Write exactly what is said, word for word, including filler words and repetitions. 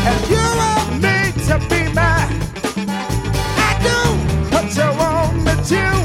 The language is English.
and you want me to be mine. I do what you want me to.